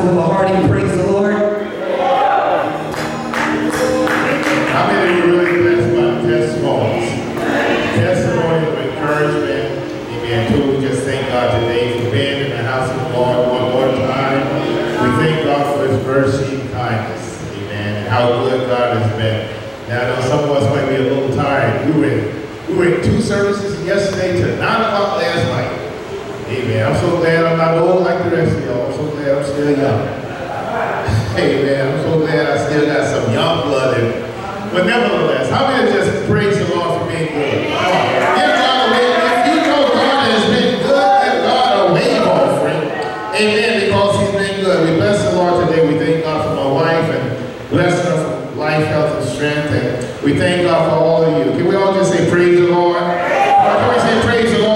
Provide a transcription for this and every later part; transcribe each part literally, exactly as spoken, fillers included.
with a hearty praise the Lord? How many of you really blessed by testimonies? Testimonies of encouragement. Amen. Too, we just thank God today for being in the house of the Lord one more time. We thank God for his mercy and kindness. Amen. And how good God has been. Now, I know some of us might be a little tired. We were in, we were in two services yesterday to nine o'clock last night. Amen. I'm so glad I'm not old like the rest of y'all. I'm so glad I'm still young. Amen. I'm so glad I still got some young blood in me. But nevertheless, how many just praise the Lord for being good? Come on. Give God a wave. If you know God has been good, give God a wave offering. Amen. Because he's been good. We bless the Lord today. We thank God for my wife and bless her for life, health, and strength. And we thank God for all of you. Can we all just say praise the Lord? Or can we say praise the Lord?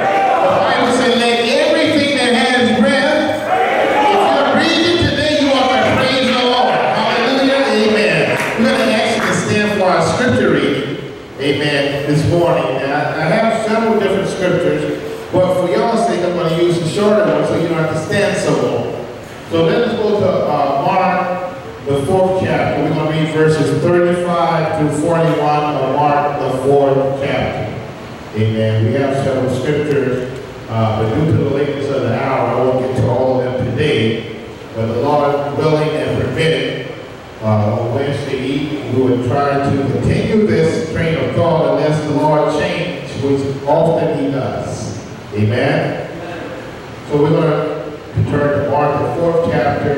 Amen. This morning. And I, I have several different scriptures, but for y'all's sake, I'm going to use the shorter one so you don't have to stand so long. So let us go to uh, Mark, the fourth chapter. We're going to read verses thirty-five through forty-one of Mark, the fourth chapter. Amen. We have several scriptures, uh, but due to the lateness of the hour, I won't get to all of them today. But the Lord willing and permitting, Uh, on Wednesday evening, we would try to continue this train of thought unless the Lord change, which often he does. Amen? So we're going to turn to Mark, the fourth chapter,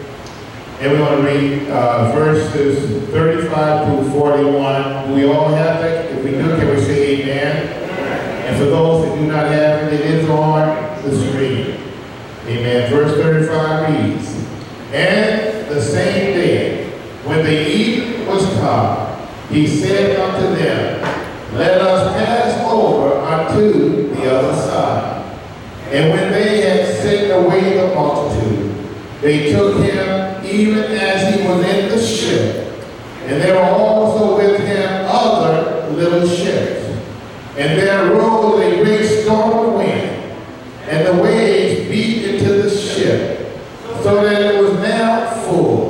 and we're going to read uh, verses thirty-five through forty-one. Do we all have that? If we do, can we say amen? And for those that do not have it, it is on the screen. Amen. Verse thirty-five reads, "And the same day, when the evening was come, he said unto them, Let us pass over unto the other side. And when they had sent away the multitude, they took him even as he was in the ship. And there were also with him other little ships. And there arose a great storm of wind, and the waves beat into the ship, so that it was now full.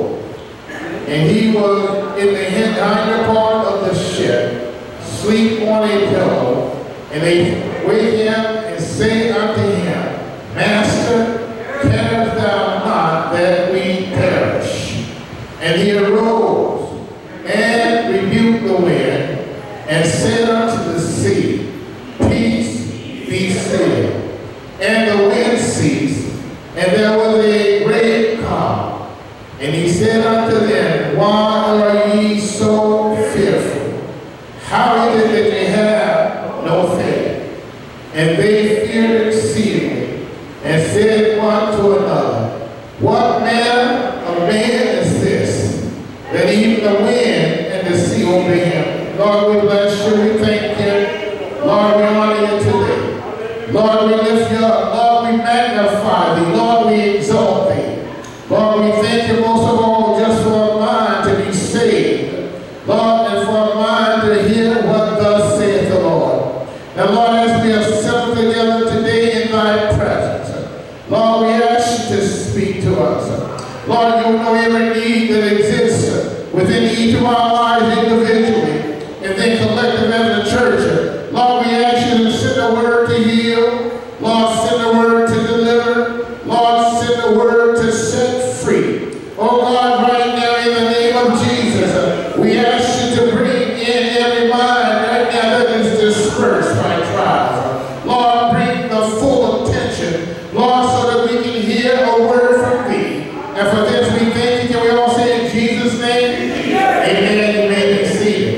And he was in the hinder part of the ship, sleep on a pillow. And they wake him and say unto him, Master, carest thou not that we perish? And he arose and rebuked the wind, and said unto the sea, Peace, be still. And the wind ceased, and there was a great calm. And he said unto them, Why are ye so fearful? How is it that ye have no faith? And they feared exceedingly, and said one to another, What manner of man is this, that even the wind and the sea obey him? Lord, we bless you, we thank you. Lord, we honor you today. Lord, we lift you up. Lord, we magnify thee. Lord, we exalt thee. Lord, we thank you most of all just for a mind to be saved. Lord, and for a mind to hear what thus saith the Lord. And Lord, as we assemble together today in thy presence, Lord, we ask you to speak to us. Lord, you know every need that exists within each of our lives individually, and then collective as a church. Lord, we ask you to send a word to heal. Lord, send a word to deliver. Lord, send a word to set free. Oh God, right now in the name of Jesus, we ask you to bring in every mind right now that is dispersed by trials. Lord, bring the full attention, Lord, so that we can hear a word from thee. And for this we thank you. Can we all say in Jesus' name? Amen. You may be seated.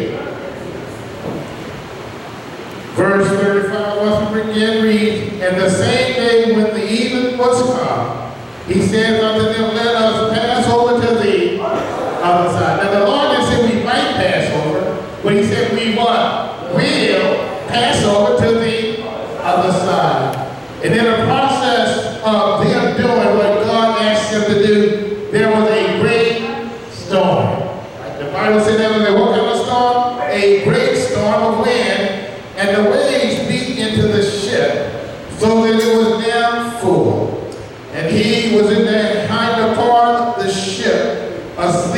Verse thirty-five, once we begin, reads, And the same day when the even was come, he said unto them, Let us pass over to the other side. Now the Lord didn't say we might pass over, but he said we what? Will pass over to the other side. And in the process of them doing what God asked them to do, there was a great storm. The Bible said there was a what kind of storm? A great storm of wind, and the waves beat into the ship, so that it was now full. And he was in the hinder part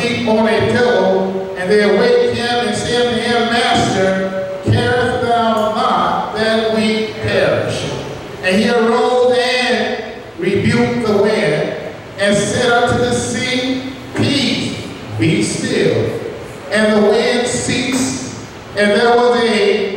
asleep on a pillow, and they awake him and say unto him, Master, carest thou not that we perish? And he arose and rebuked the wind, and said unto the sea, Peace, be still. And the wind ceased, and there was a...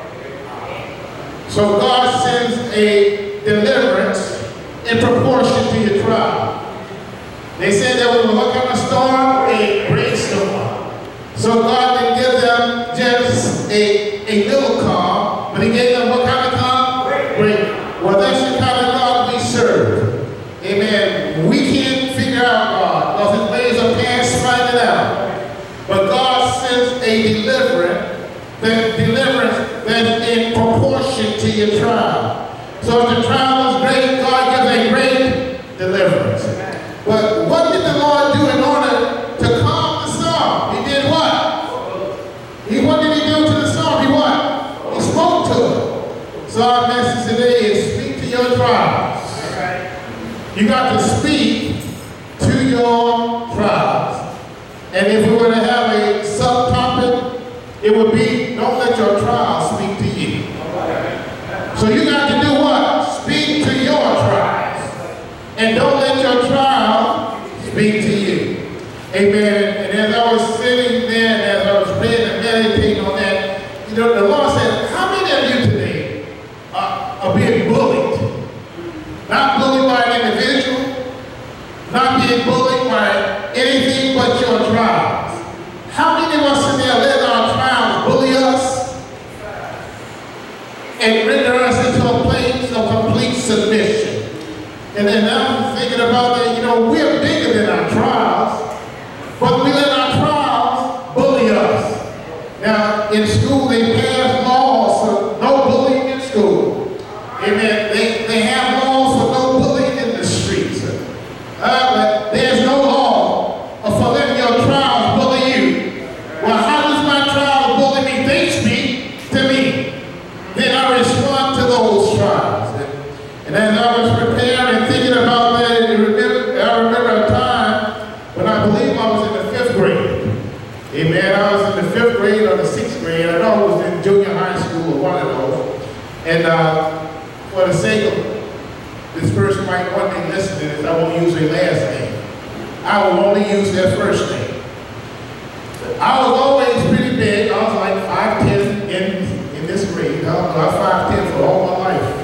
So God sends a deliverance in proportion to your trial. They said there was what kind of storm? A great storm. So God didn't give them just a, a little calm, but he gave them what kind of calm? Great. Well, that's the kind of God we serve. Amen. We can't figure out God, because his ways are past finding out. But God sends a deliverance, that deliverance that's in proportion to your trial. So if the trial is great, God gives a great deliverance. But what did the Lord do in order to calm the storm? He did what? He, what did he do to the storm? He what? He spoke to it. So our message today is speak to your trials. You got to speak to your trials. And if we were to have a subtopic, it would be don't let your trials speak to you. So you got to do what? Speak to your trials. And don't let your trial speak to you. Amen. And as I was sitting there, and as I was praying and meditating on that, you know, the Lord said, how many of you today are, are being bullied? Not bullied by an individual, not being bullied by anything but your trials. How many of us in there let our trials bully us and render us into a place of complete submission? And then I'm thinking about that, you know, we're bigger than our trials, but we let our trials bully us. Now, in school, they pass laws for no bullying in school. Amen. They, they have laws for no bullying in the streets. Uh, but there's no law for letting your trials bully you. Well, how does my trial bully me? They speak to me. Then I respond to those trials. And, and as I was preparing and thinking about that, and remember, I remember a time when I believe I was in the fifth grade. Amen. I was in the fifth grade or the sixth grade. I know I was in junior high school or one of those. And uh, for the sake of this person might one day listen to this, I won't use their last name. I will only use their first name. I was always pretty big. I was like five ten in, in this grade. I was five ten for all my life.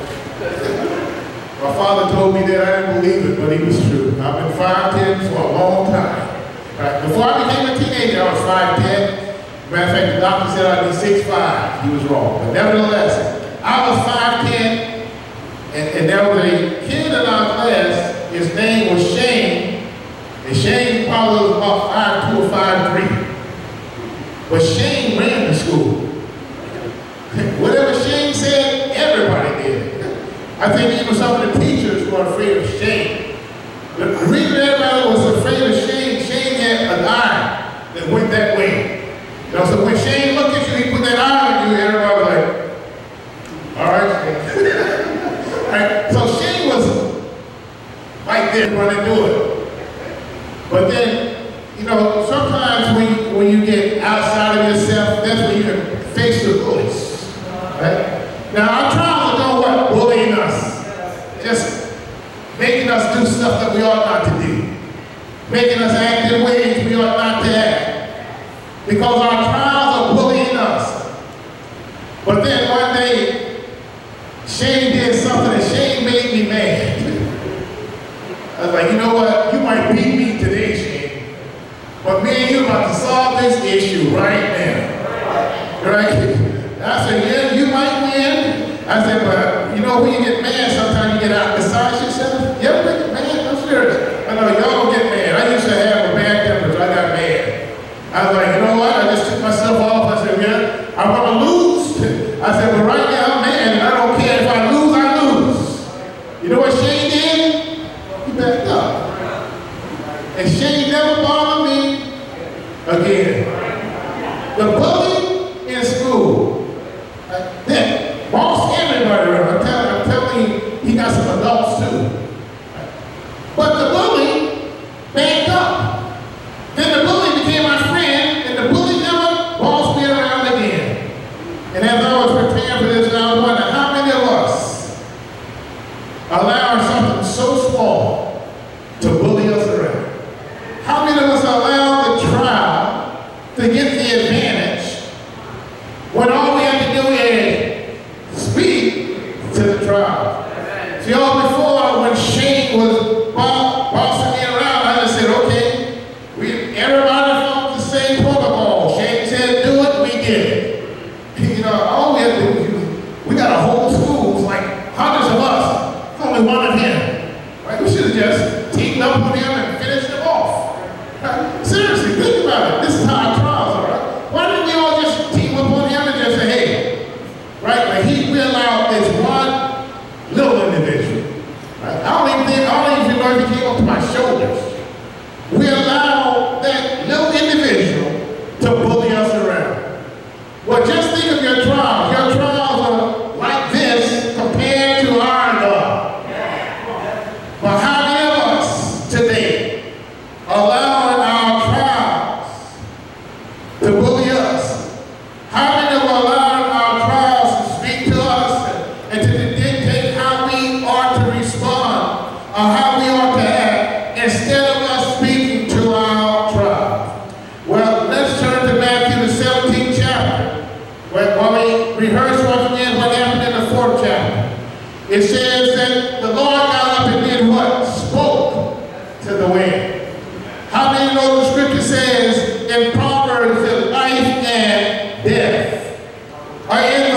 My father told me that I didn't believe it, but he was true. I've been five ten for a long time. Right? Before I became a teenager, I was five ten. Matter of fact, the doctor said I'd be six five. He was wrong. But nevertheless, I was five ten. And, and there was a kid in our class, his name was Shane, and Shane probably was about five two or five three. But Shane ran the school. Whatever Shane said, everybody did. I think even some of the teachers were afraid of Shane. The reason everybody was afraid of Shane, Shane had an eye that went that way. You know, so when Shane looked at you, he put that eye on you, everybody was like, all right, Shane. Right? So Shane was right there running to it. But then, you know, sometimes when you, when you get outside of yourself, that's when you can face the bullies. Right? Now, our trials are doing what? Bullying us. Just making us do stuff that we ought not to do. Making us act in ways we ought not to act. Because our trials are bullying us. But then one day, Shane did something and Shane made me mad. I was like, you know what? You might beat me today, Shane. But me and you about to solve this issue right now. Right? I said, yeah, you might win. I said, but you know when you get mad, sometimes you get out beside yourself. You ever get mad? I'm serious. I know y'all don't get mad. I used to have a bad temper, so I got mad. I was like, you know what? I just took myself off. I said, yeah, I'm gonna lose. I said, but right now I'm mad and I don't care. If I lose, I lose. You know what Shane did? He backed up. And Shane never bothered me again. The bully in school, uh, that boss everybody around. I'm telling, I'm telling you, he got some adults too. But the bully backed up. Then the bully just team up with them and finish them off. Right? Seriously, think about it. This is how our trials are. Right? Why didn't we all just team up on him and just say, hey, right? Like he will allow this one little individual. Right? I don't even think, I don't even know if he came up to my shoulders. We allow that little individual to bully us around. Well, just think of your trials. Your trials are like this compared to our God. But how many of us today are allowing our trials to bully us? How many of us are allowing our trials to speak to us and to dictate how we are to respond or how we are to act instead of us speaking to our trials? Well, let's turn to Matthew the seventeenth chapter. While we rehearse once again what happened in the fourth chapter. It says that the Lord got up and did what? Spoke to the wind. How many know the scripture says in Proverbs that life and death are in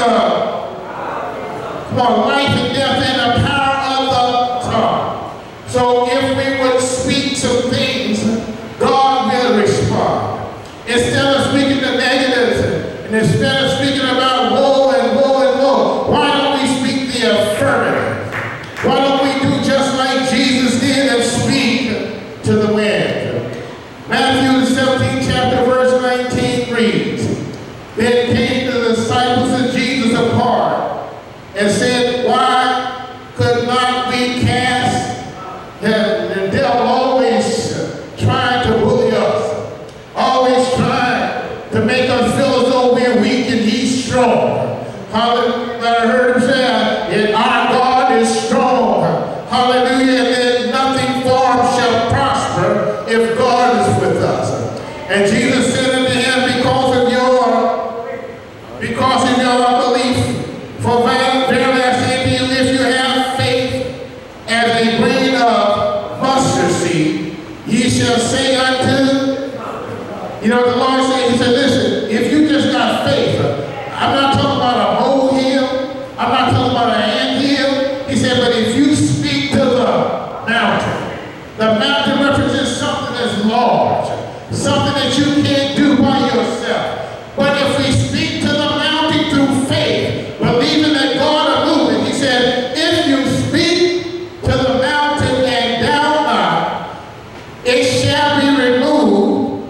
the, come on, life and death in the power of the tongue. So if we would speak some things, God will respond. Instead of speaking the negatives, and instead of speaking about woe and woe and woe, why don't we speak the affirmative? Why don't we do just like Jesus did and speak to the wind? Matthew the seventeenth chapter verse nineteen reads, Then came the disciples of Jesus apart and said, Why could not we cast? The, the devil always trying to bully us, always trying to make us feel as though we're weak and he's strong. Hallelujah. I heard him say, our God is strong. Hallelujah. And then nothing formed shall prosper if God is with us. And Jesus said unto him, because of your, because of your unbelief, for verily I say to you, if you have faith as a grain of mustard seed, ye shall say unto, you know, the Lord said, he said, listen, if you just got faith, I'm not talking about a molehill, I'm not talking about an anthill. He said, but if you speak to the mountain, the mountain represents something that's large, something that you can't do by yourself. But if we speak to the mountain through faith, believing that God will move it, he said, if you speak to the mountain and doubt not, it shall be removed,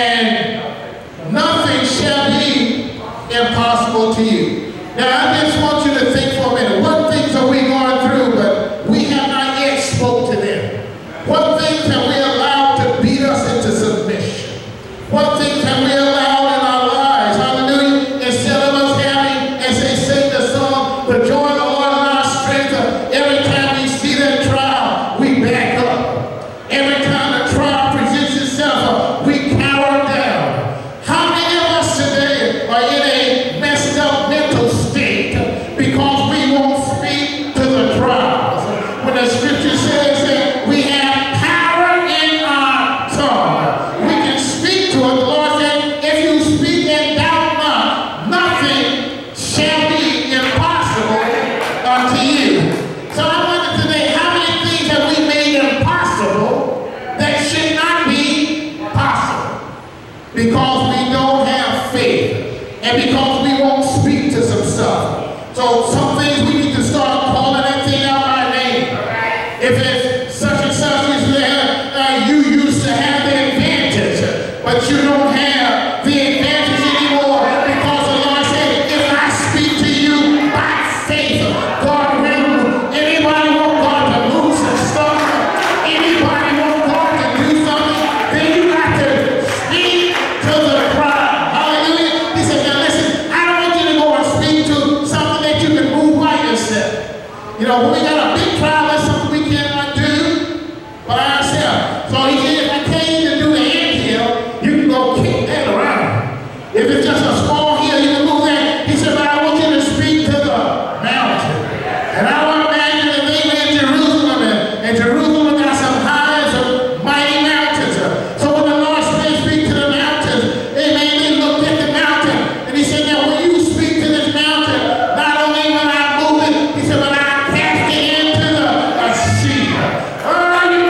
and nothing shall be impossible to you. Now, I just want you to think for a minute. What things are we going through, but we have not yet spoke to them? What things have we allowed to beat us into submission? What things have we allowed in our lives? Hallelujah. Instead of us having, as they sing the song, the joy of the Lord is our strength, every time we see that trial, we back up. Every time the trial presents itself, we cower down. How many of us today are in a messed up mental state because we won't speak to the trials? When the scripture says that we have power in our tongue, we can speak to it. The Lord said, if you speak and doubt not, nothing shall be impossible unto you. So I wonder today, how many things have we made impossible that should not be possible? Because we don't have faith, and because we won't speak to some stuff. So some things we need to start calling that thing out by name. If it's such and such as there, uh, you used to have the advantage, but you don't have the advantage anymore because the Lord said, if I speak to you by faith, God will. Anybody want God to move some stuff? Anybody want God to do something? Then you got to speak to the crowd. Hallelujah. He said, now listen, I don't want you to go and speak to something that you can move by yourself. You know, when we got a big trial, that's something we cannot do by ourselves. So he said, if I tell you to do the anthill, you can go kick that around. If it's just a small hill, you can move that. He said, but I want you to speak to the mountain. And I want to imagine that they were in Jerusalem, and, and Jerusalem got some high and some mighty mountains. So when the Lord said, speak to the mountains, amen, they looked at the mountain, and he said, now when you speak to this mountain, not only will I move it, he said, but I cast it into the, the sea. Oh, you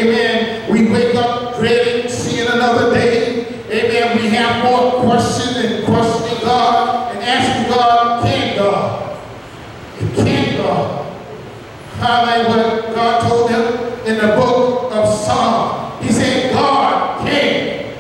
amen, we wake up dreading seeing another day. Amen. We have more questions and questioning God and asking God, can God? Can God? How like what God told him in the book of Psalms. He said, God can.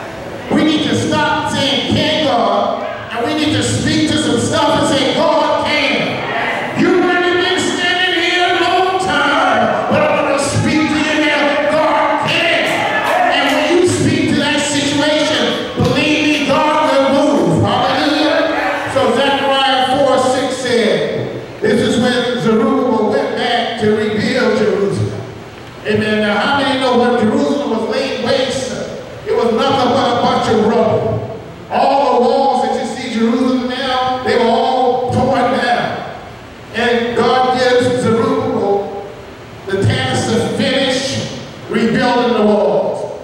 We need to stop saying, can God? And we need to speak to some stuff and say, God can. You might have been standing here a long time, but I'm going to speak to you now. God can. And when you speak to that situation, believe me, God will move. Hallelujah. So Zechariah four six said, this is when Zerubbabel went back to rebuild Jerusalem. Amen. Now, how many know when Jerusalem was laid waste, it was nothing but a bunch of rubble. All the walls that you see Jerusalem now, they were all torn down. And God gives Zerubbabel the task to finish rebuilding the walls.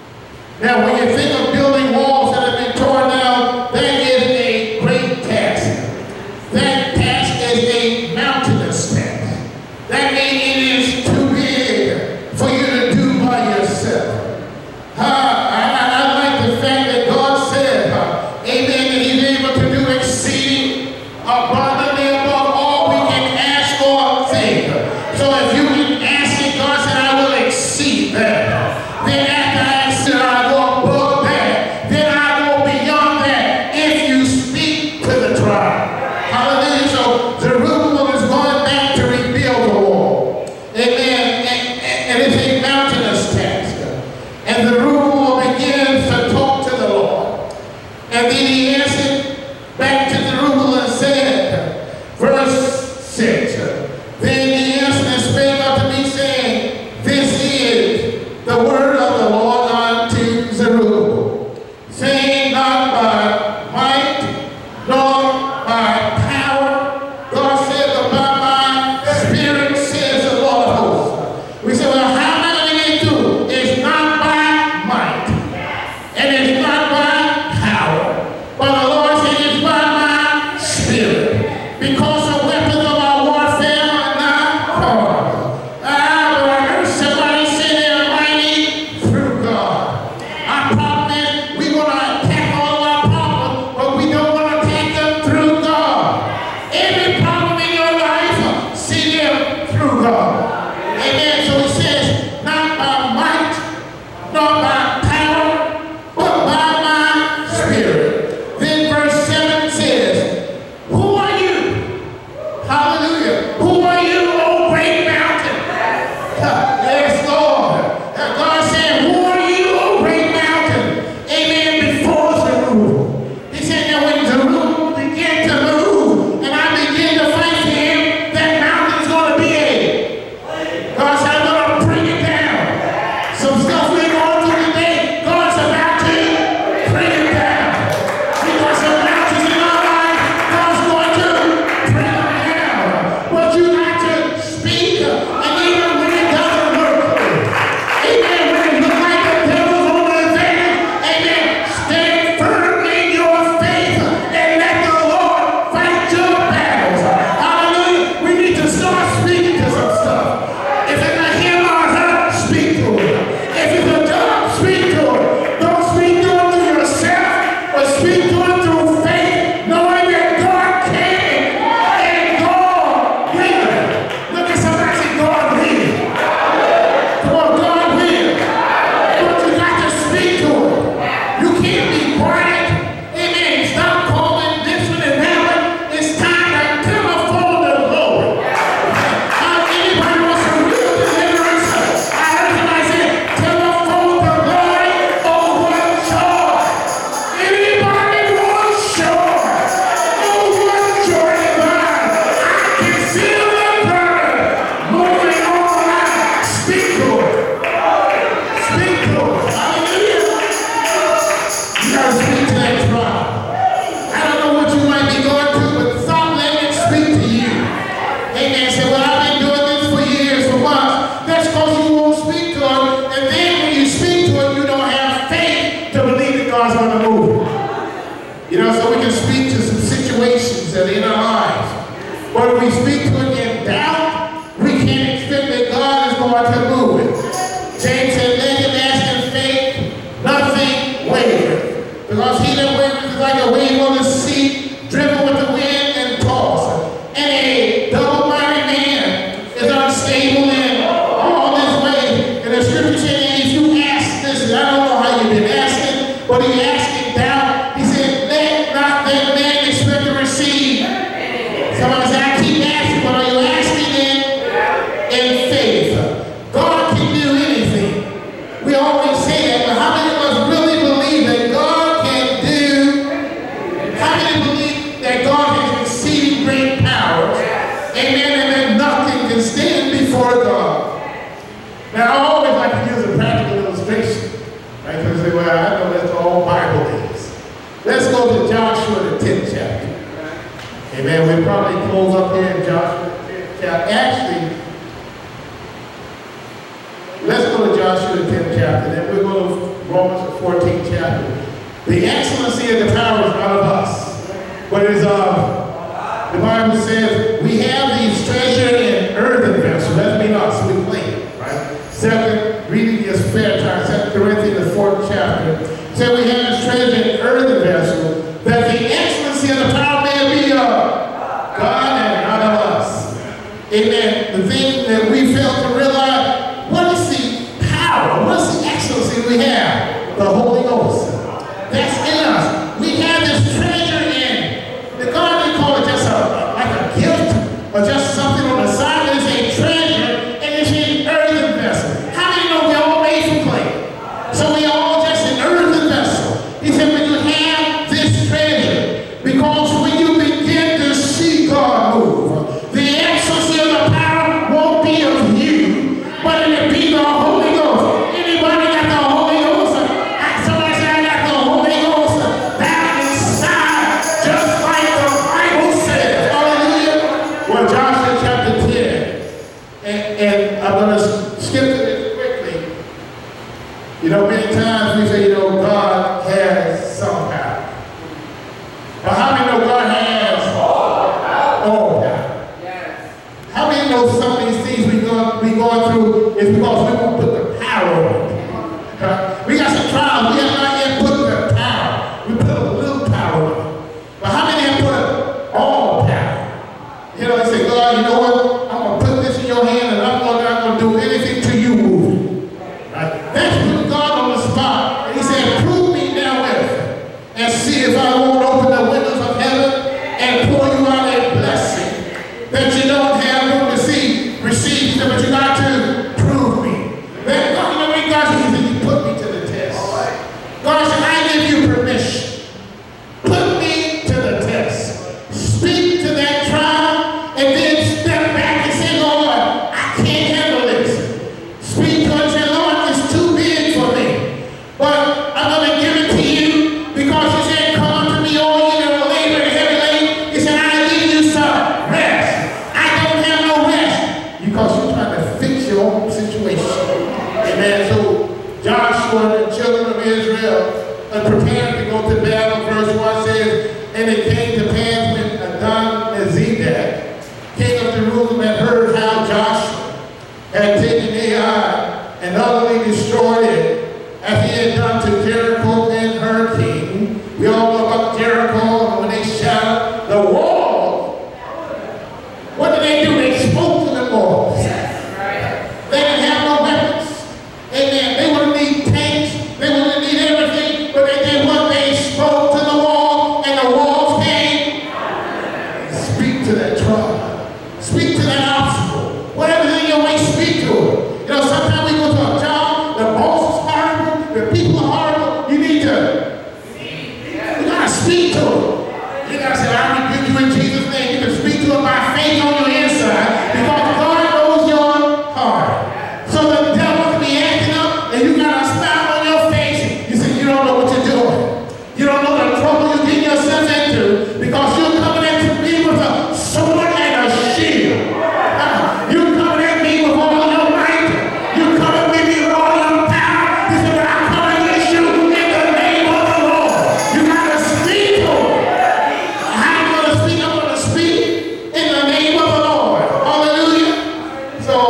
Now, when you think of building walls that have been torn down, that is a great task. That task is a mountainous task. That means it is too big for you to do by yourself. Uh, I, I like the fact that God said, uh, amen, that he's able to do exceeding abundantly above all we can ask or think. So if you can ask it, God said, I will exceed that. Then after I exceed, I go above that. Then I go beyond that if you speak to the tribe. Hallelujah. So Zerubbabel is going back to rebuild the wall. Amen. And, and, and it's a mountainous task. And Zerubbabel begins to talk to the Lord. And then he answered back to Zerubbabel and said, verse six, then he answered and spake unto me, saying, this is the word of the Lord unto Zerubbabel, saying, not by might, nor by power. God said, but by my spirit, says the Lord of hosts. We say, well, how am I going to get through? It's not by might, and it's not by power, but the Lord said it's by my spirit, because the weapons of our warfare are not carnal. Ah, but I heard somebody say they're mighty through God. Our problem is we want to attack all of our problems, but we don't want to attack them through God. Every problem in your life, see them through God. Amen. So he says, not by might, nor by power, but by my spirit. Then verse seven says, who are you? Hallelujah. Who are you, O great mountain? Huh, yes, Lord. Uh, God said, who are you, O great mountain? Amen. Before Zerubbabel. He said, now when Zerubbabel began to move, and I began to fight for him, that mountain's going to be a. God said, I'm going to bring it down. Some stuff we're going through today, God's about to bring it down. We got some mountains in our life, God's going to bring them down. But you got to speak, and even when it doesn't work, amen, when it looks like the devil's on the advantage, amen, stand firm in your faith and let the Lord fight your battles. Hallelujah. We need to start speaking to some stuff. If it's a him or her, speak to it. If it's a job, speak to it. Don't speak to it through yourself, but speak to it through faith, knowing that God can and God will. Look at somebody say, God will. Come on, God will. But you got to speak to it. You can't be quiet. Amen. Stop calling this one and that one. It's time to telephone the Lord. Uh, anybody wants some real deliverance? I heard somebody say, telephone the Lord over joy. Anybody want joy? Over joy divine. I can feel the burn moving on. Speak to it. Speak to it. Hallelujah. You gotta speak to that tribe. I don't know what you might be going through, but stop letting it speak to you. Amen. Say, well, I've been doing this for years, for months. That's because you won't speak to it. And then when you speak to it, you don't have faith to believe that God's going to move. You know, so we can speak to some situations that are in our lives. But if we speak to it in doubt, we can't expect that God is going to move it. James Word of God. Now, I always like to use a practical illustration. Right? Because they say, well, I know that's all Bible is. Let's go to Joshua, the tenth chapter. Amen. We'll probably close up here in Joshua, the tenth chapter. Actually, let's go to Joshua, the tenth chapter. Then we'll go to Romans, the fourteenth chapter. The excellency of the power is not of us, but it is of the Bible says we have these treasure in earthen vessels. That means us, we clean, right? Second, reading is fair time. Second Corinthians, the fourth chapter. Said we have this treasure in earthen vessels, that the excellency of the power may be of God and not of us. Amen. The thing that we fail to realize, what is the power? What is the excellency we have? The Holy Ghost. That's in us. We have this treasure in. The God didn't call it just a, like a gift or just something on the side. It's a treasure and it's in earthen vessel. How many know we're all made from clay? So we are all just an earthen vessel. He said when you have this treasure, because when you begin to see God move, the excellency of the power won't be of you, but it'll be the Holy Ghost. Anybody got the Holy Ghost? Somebody say, I got the Holy Ghost down inside, just like the Bible says. Hallelujah. Well, Joshua chapter ten, and, and I'm going to skip to this quickly. You know, many times we say, you know, God has some power. But how many know God has all power? All power. Yes. How many know some of these things we go, we going through is because we won't put the power on it? Uh, we got some trials. We have not yet put the power. We put a little power on it. But how many have put all power? You know, they say, God, you know what? I'm going to put this in your hand and I'm not going to do anything till you move it. Right? That's putting God on the spot. And he said, prove me now with and see if I won't open the windows of heaven and pour you out a blessing that you don't have room to see, receive, but you got to prove me. That God, you know what God said? He put me to the test. God said, I give you permission. Put me to the test. Speak to that trial and then step back and say, Lord, I can't handle this. Speak to it and say, Lord, it's too big for me. But I'm going to give it to you because you said, come unto me, all ye that are labor and heavy laden. He said, I give you some rest. I don't have no rest because you're trying to fix your own situation. Amen. So Joshua and the children of Israel are preparing to go to battle. Verse one says, and it came to pass when Adon-Zedek, king of Jerusalem, had heard how Joshua had taken Ai and utterly destroyed it, as he had done to Jericho and her king. We all know about Jericho, and when they shouted, the wall. What did they do? They spoke to the walls. They didn't have no weapons. Amen. They wouldn't need tanks. They wouldn't need everything. But they did what? They spoke to the wall, and the walls came. Speak to that trial. Speak to that obstacle. Whatever's in your way, speak to it. You know, sometimes we go to a job, the boss is horrible, the people are horrible. You need to, you got to speak to it. You got to say, I rebuke you in Jesus' name. You can speak to it by faith on your inside because God knows your heart. So the devil can be acting up and you got a smile on your face. You say, you don't know what you're doing. You don't know the trouble you're getting yourself into because you're coming at me with a sword and a shield. Uh, you're coming at me with all your might. You're coming with me with all your power. He said, but I come against you in the name of the Lord. You got to speak to it. How you going to speak? I'm going to speak in the name of the Lord. Hallelujah. So,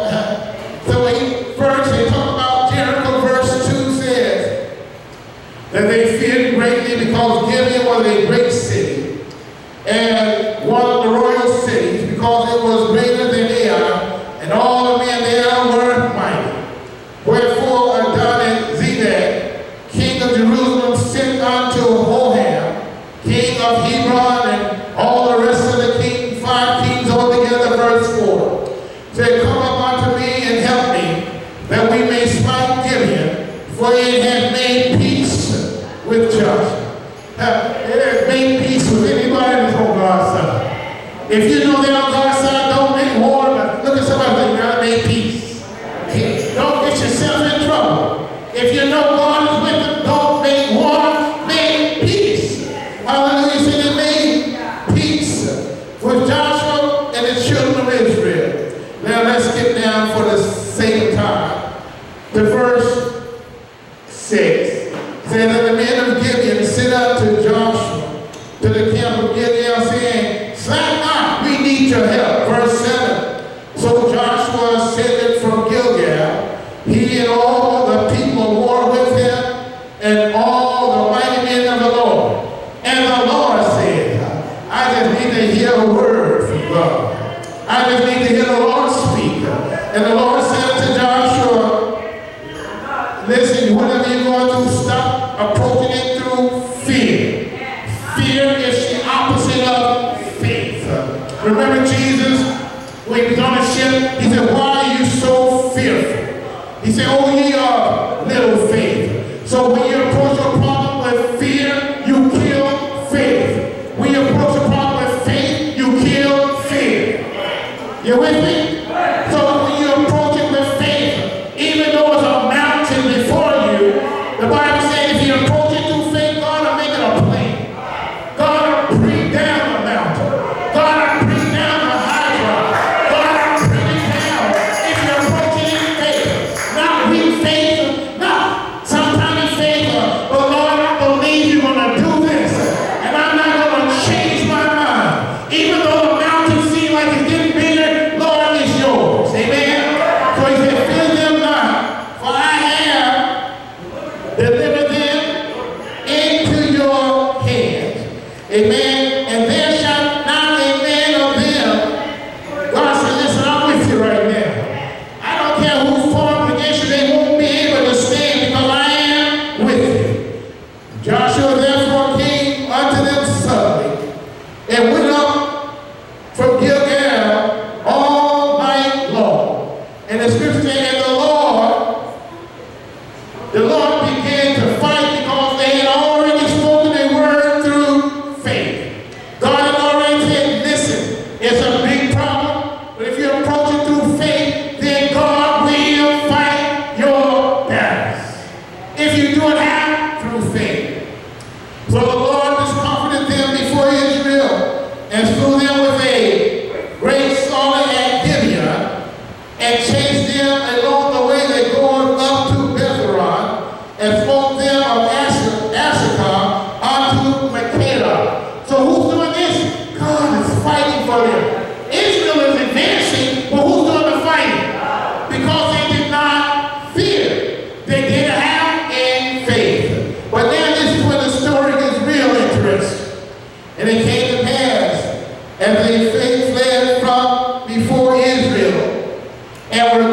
so he, first they talk about Jericho. Verse two says that they feared greatly because Gibeon was a great city and one of the royal cities because it was greater than Ai, and all the men there were mighty. Wherefore Adon-Zedek, king of Jerusalem, sent unto Hoham, king of Hebron, and all the rest of the king, five kings altogether. Verse four said, come up unto me and help me, that we may smite Gibeon, for it hath made peace with Joshua. Uh, it has made peace with anybody that's on God's side. let's skip down for the sake of time to verse six. Said that the men of Gibeon sent up to Joshua to the camp of Gibeon, saying, "Slack not, we need your help." Verse seven. So Joshua ascended from Gilgal, he and all the people of war with him, and all the mighty men of the Lord. And the Lord said, I just need to hear a word from God. I just need to hear the Lord speak. And the Lord said to Joshua, listen, whatever you're going to, stop approaching it through fear. Fear is the opposite of faith. Remember Jesus, when he was on the ship, he said, why are you so fearful? He said, oh, ye of little faith. So when you approach a problem with fear, you kill faith. When you approach a problem with faith, you kill fear. You with me? So when you approach it with faith, even though it's a mountain before you, the Bible says if you approach it through faith, God will make it a plain. God will bring down the mountain. God will bring down the high ground. God will bring it down if you approach it in faith. Not weak faith, not sometimes faith, but Lord, I believe you're going to do this, and I'm not going to change my mind. Even though the mountain seems like it's getting bigger, Lord, it's yours. Amen? So he said, fear them not, for I have delivered them into your hands. Amen? And there shall not a man of them. God said, listen, I'm with you right now. I don't care who's formed against you, they won't be able to stand because I am with you. Joshua therefore came unto them suddenly and went up from Gilgal all night long. And the scripture said, and the Lord, the Lord began to fight because they had already spoken a word through faith. God had already said, listen, it's a big problem, but if you approach it through faith, then God will fight your battles. If you do it how? Through faith. So the Lord discomfited them before Israel and slew them with a great slaughter at Gibeon and chased them along the way they going up to Bethhoron and smote them of Ashakar unto Makeda. So who's doing this? God is fighting for them. Israel is advancing, but who's doing the fighting? Because they did not fear. They did it have in faith. But now this is when the story gets real interesting. And it came to pass, as they fled from before Israel, and were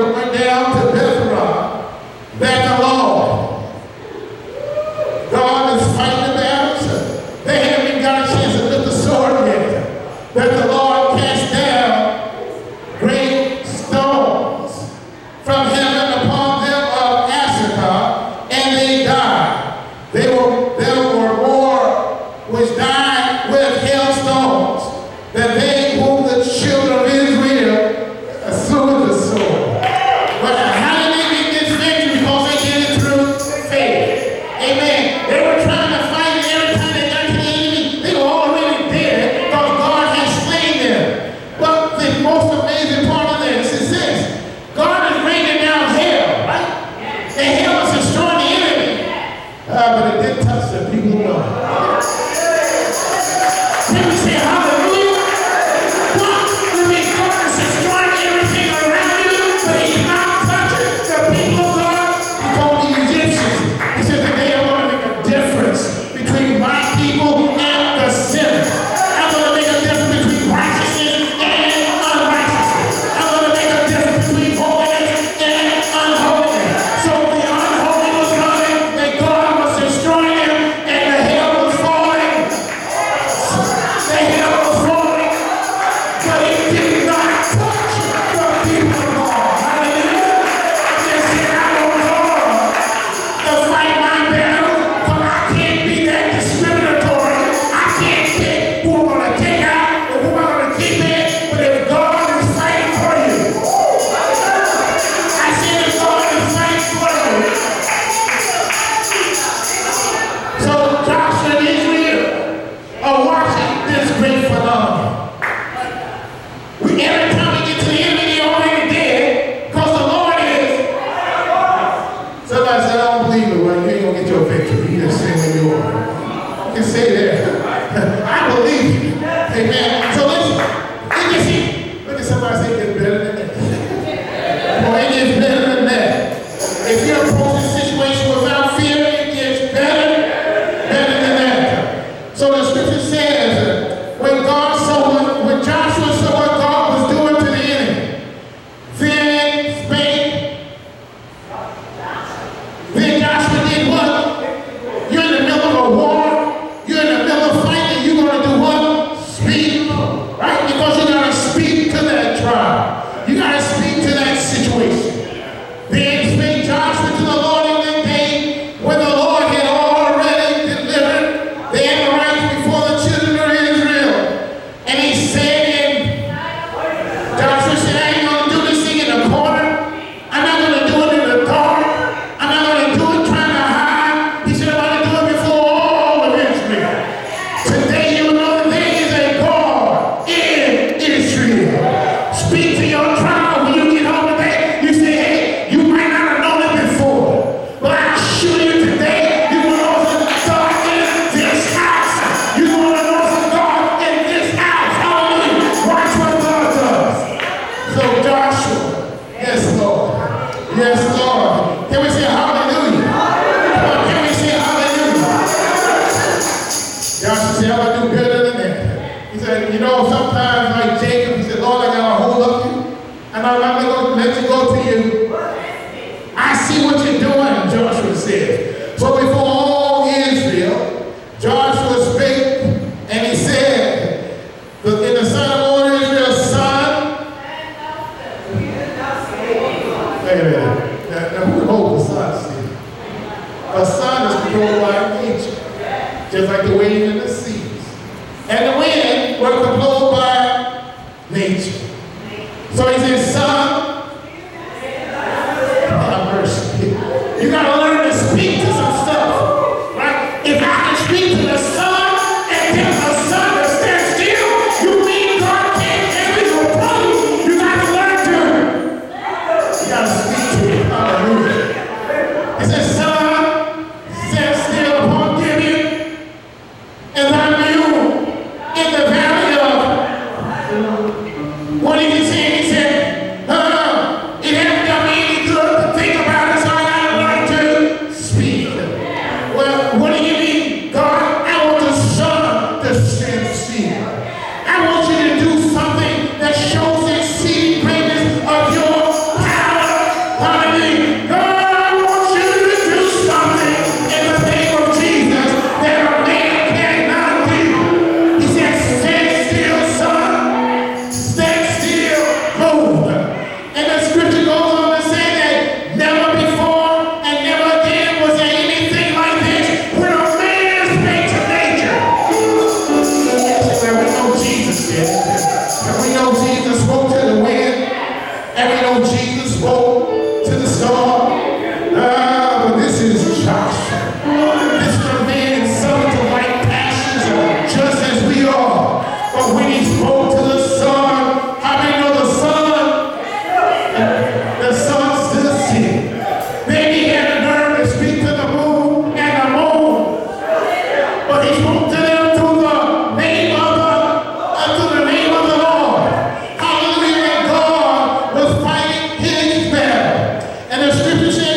situation. Then spake Joshua to the Lord in the day when the Lord had already delivered the Amorites before the children of Israel. And he said, and Joshua said, I ain't going to do this thing in the corner. I'm not going to do it in the dark. I'm not going to do it trying to hide. He said, I'm going to do it before all of Israel. Today you know that there is a God in Israel. Speak to your trial when you get home today. You say, hey, you might not have known it before, but I assure you today, you will know some God in this house. You want to know some God in this house. Hallelujah. Watch what God does. So Joshua, yes, Lord. Yes, Lord. Can we say hallelujah? Come on, can we say hallelujah? Joshua said, I'm going to do better than that. He said, you know, sometimes like Jacob, he said, Lord, I got a hold of you, and I'm not going to let you go to you. I see what you're doing, Joshua said. So before all Israel, Joshua spake, and he said, in the son of all Israel's son, wait a minute, now, now who holds the sun still? A sun is controlled by nature, just like the wind and the seas. And the wind was controlled by nature. So he said, son, have mercy. You got to learn to speak to some stuff, right? If I can speak to the sun and tell the sun to stand still, you mean God can't give you a problem. You got to learn to. You got to speak to it. Hallelujah. He said, son, stand still upon Gibeon, and thy mule in the valley of. What did he say? He said, uh, it hasn't done me any good to think about it, so I got to learn to speak. Well, what do you mean, God? I want the sun to stand still. I want you to do something that shows the exceeding greatness of your power. Hallelujah. God, I want you to do something in the name of Jesus that a man cannot do. He said, stand still, son. Stand still, move. And the scripture goes on to say that never before and never again was there anything like this when a man spake to nature. That's where we know Jesus did. And we know Jesus spoke to the wind. And we know Jesus spoke to the storm. Ah, but this is Joshua. This is a man subject to like passions just as we are. But when he spoke to the sun, how many know the sun? The sun stood still. Then he had the nerve to speak to the moon and the moon. But he spoke to them through the name of the, uh, through the name of the Lord. Hallelujah. And God was fighting his battle. And the scripture says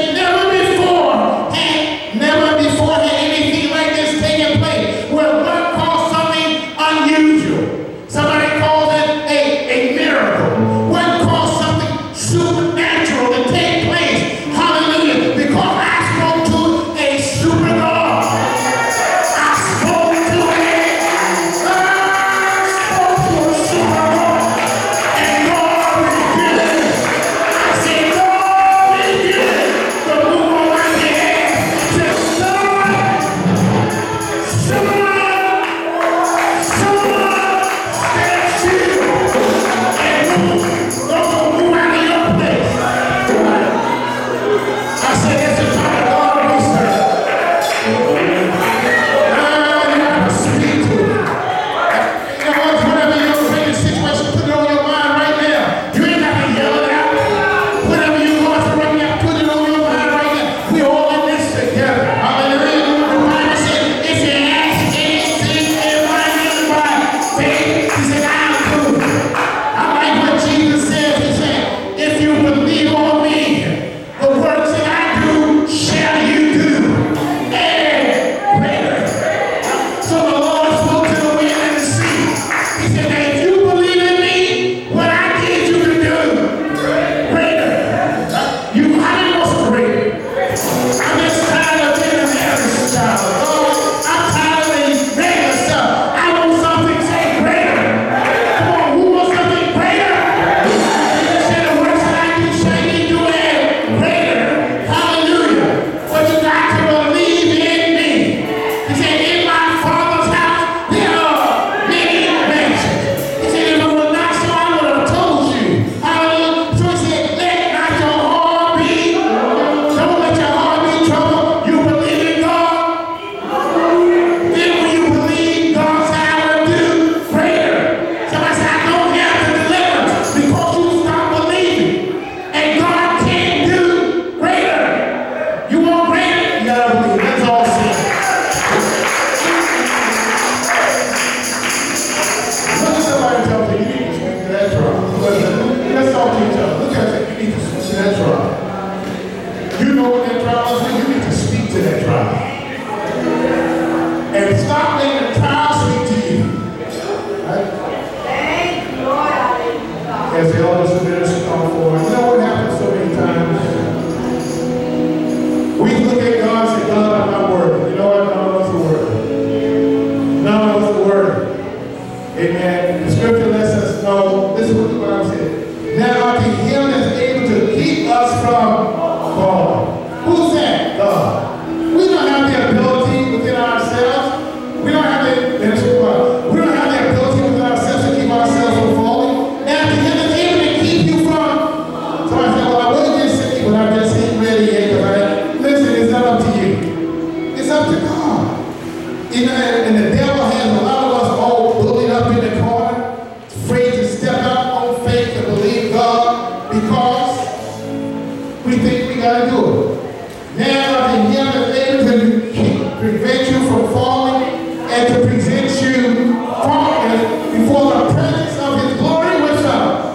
us from falling. Who's that? God. We don't have the ability within ourselves. We don't have the, we don't have the ability within ourselves to keep ourselves from falling. And to Him is able to keep you from. So I said, well, I wasn't just sitting, but I just ain't ready yet. Because I, listen, it's not up to you. It's up to God. You know, and the devil has a lot of us all bullied up in the corner, afraid to step out on faith and believe God because we think we got to do it. Now, I can hear the able to keep, prevent you from falling and to present you faultless before the presence of His glory with us.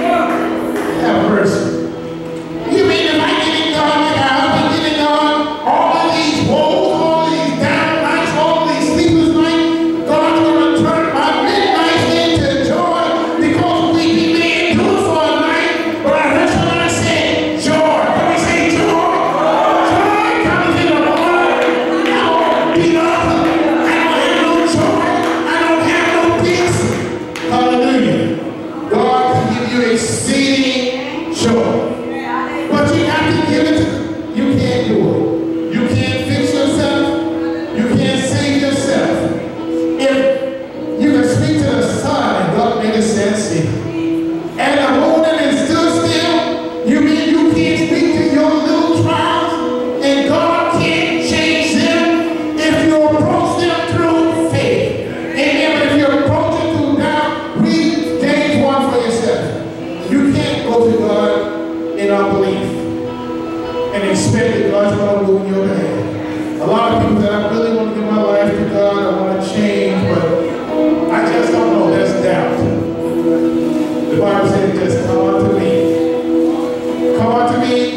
Have mercy. You mean if I get it done like I have been getting done, all of these woes, all of these down nights, all of these sleepless nights, God's going to turn my midnight into joy because we be made do it for a night. But I heard somebody say joy. Can we say joy? Joy comes in the morning. I won't beat up. I don't have no joy. I don't have no peace. Hallelujah. God can give you exceeding joy. But you have to give it to you. Can't do it. You can't fix yourself. You can't save yourself. If you can speak to the sun and God made it stand still. And the moon and it stood still, you mean you can't speak to your little trials and God can't change them if you approach them through faith. And if you approach it through doubt, read James one for yourself. You can't go to God in unbelief and expect that God's going to move in your behalf. A lot of people that I really want to give my life to God, I want to change, but I just don't know. That's doubt. The Bible says, just come unto me. Come unto me,